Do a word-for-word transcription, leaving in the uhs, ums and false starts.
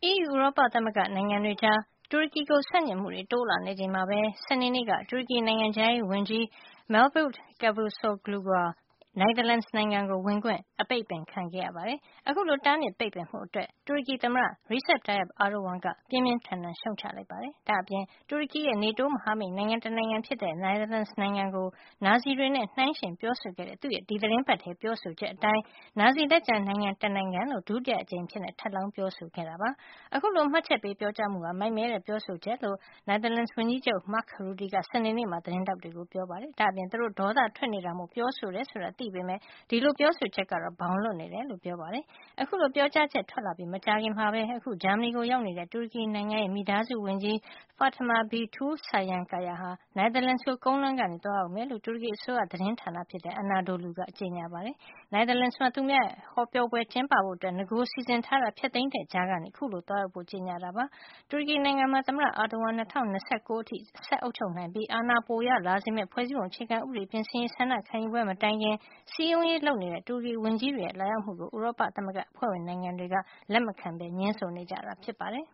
E U ဥရောပသမဂ္ဂနိုင်ငံတွေကြားတူရကီကိုဆန့်ကျင်မှုတွေတိုးလာနေချိန်မှာပဲစနေနေ့ကတူရကီနိုင်ငံခြားရေးဝန်ကြီး Mevlut Cavusoglu က Netherlands နိုင်ငံကိုဝင်ခွင့်အပိတ်ပင်ခံခဲ့ရပါတယ်။ အခုလိုတားမြစ်ပိတ်ပင်မှုအတွက်တူရကီသမ္မတ Recep Tayyip Erdogan ကပြင်းပြင်းထန်ထန်ရှုတ်ချလိုက်ပါတယ်။ ဒါ့အပြင်တူရကီရဲ့ NATO မဟာမိတ်နိုင်ငံတနိုင်ငံဖြစ်တဲ့ Netherlands နိုင်ငံကို နာဇီတွေနဲ့နှိုင်းယှဉ်ပြောဆိုခဲ့တဲ့သူ့ရဲ့ဒီသီတင်းပတ်ထဲပြောဆိုချက်အတိုင်း နာဇီလက်ကျန်နိုင်ငံတနိုင်ငံလို့ ဒုတိယအကြိမ်အဖြစ်ထပ်လောင်းပြောဆိုခဲ့တာပါ။ အခုလိုမှတ်ချက်ပေးပြောကြားမှုဟာ မိုက်မဲတဲ့ပြောဆိုချက်လို့ Netherlands ဝန်ကြီးချုပ် Mark Rutte ကစနေနေ့မှာသတင်းထောက်တွေကိုပြောပါတယ်။ ဒါ့အပြင်သူတို့ဒေါသထွက်နေတာမို့ပြောဆိုတယ်ဆိုတာသိပေမယ့် ဒီလိုပြောဆိုချက်ကတော့ ဘောင်လွတ်နေတယ်လို့ ပြောပါတယ်။ အခုလိုပြောကြားချက်ထွက်လာပြီးမကြာခင်မှာပဲအခု ဂျာမနီကိုရောက်နေတဲ့တူရကီနိုင်ငံရဲ့မိသားစုဝန်ကြီး Fatema Bintou Sayankaya ဟာ Netherlands ကိုကုန်းလမ်းကနေသွားရောက်မယ်လို့ တူရကီအစိုးရသတင်းဌာနဖြစ်တဲ့ Anadolu ကကြေညာပါတယ်။ Netherlands မှာသူမရဲ့ဟောပြောပွဲကျင်းပဖို့နဂိုစီစဉ်ထားတာဖျက်သိမ်းတဲ့ကြားကနေအခုလိုသွားရောက်ဖို့ကြေညာတာပါ။ တူရကီနိုင်ငံမှာသမ္မတ Erdogan ၂၀၂၉ အထိဆက်အုပ်ချုပ်နိုင်ပြီးအာဏာပိုရလာစေမယ့်ဖွဲ့စည်းပုံအခြေခံဥပဒေပြင်ဆင်ရေးဆန္ဒခံယူပွဲမတိုင်ခင်စည်းရုံးရေးလုပ်နေတဲ့တူရကီဝန်ကြီးတွေရဲ့လာရောက်မှုကိုဥရောပသမဂ္ဂအဖွဲ့ဝင်နိုင်ငံတွေကလက်မခံပဲငြင်းဆိုနေကြတာဖြစ်ပါတယ်